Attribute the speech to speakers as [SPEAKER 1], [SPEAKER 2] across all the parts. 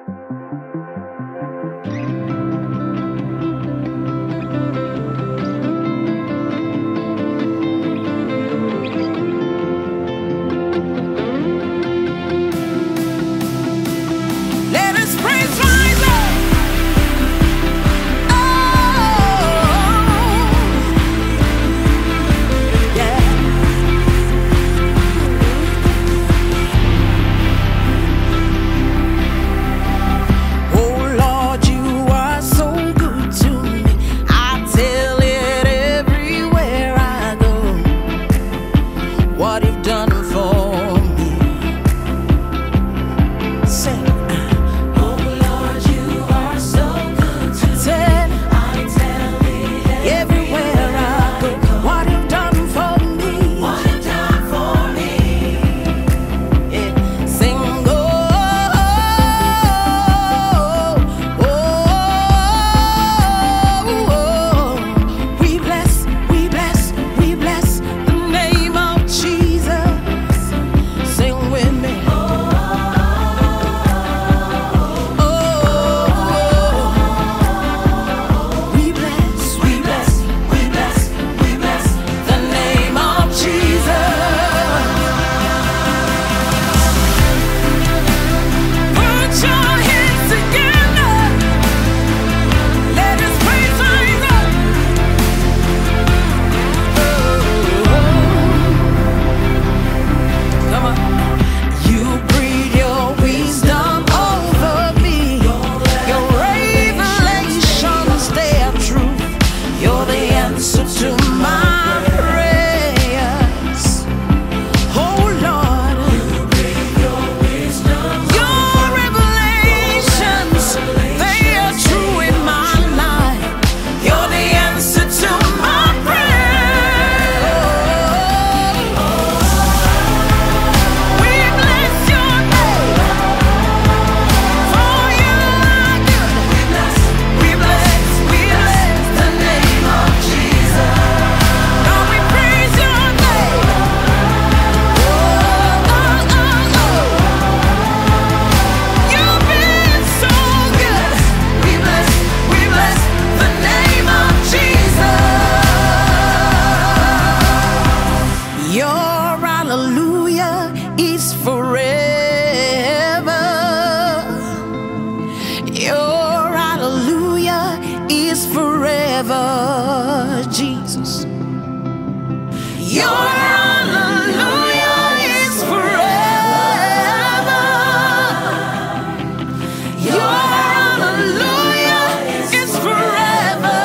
[SPEAKER 1] forever, Jesus. Your hallelujah is forever. Your hallelujah is forever.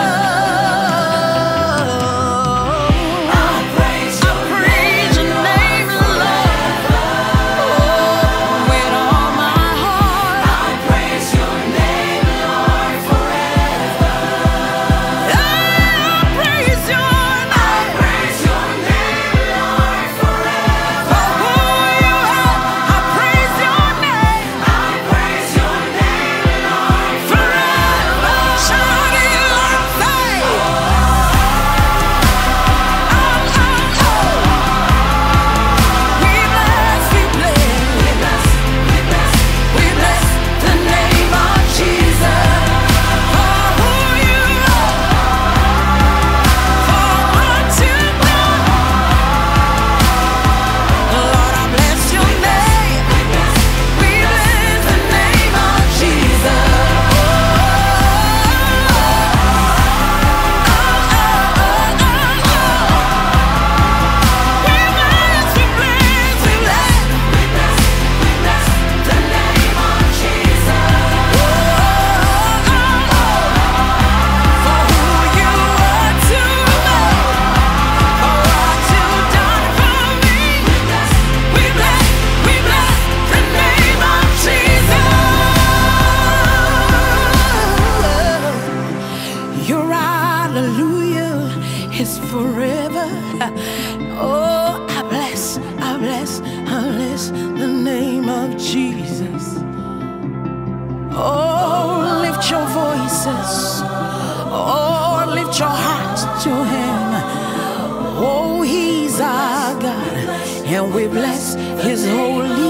[SPEAKER 1] I praise your name, Lord, with all my heart. I praise your name, Lord, forever. I praise your name, Lord, forever. For who you are, I praise your name. I praise your name, Lord, forever. Shout it loud, say, oh, oh, oh. We bless the name of Jesus. For who you are, for what you've done. Lord, I bless your name. We bless the name of Jesus. Your hallelujah is forever. Oh, I bless the name of Jesus. Oh, lift your voices. Oh, lift your hearts to Him. Oh, He's our God, and we bless His holy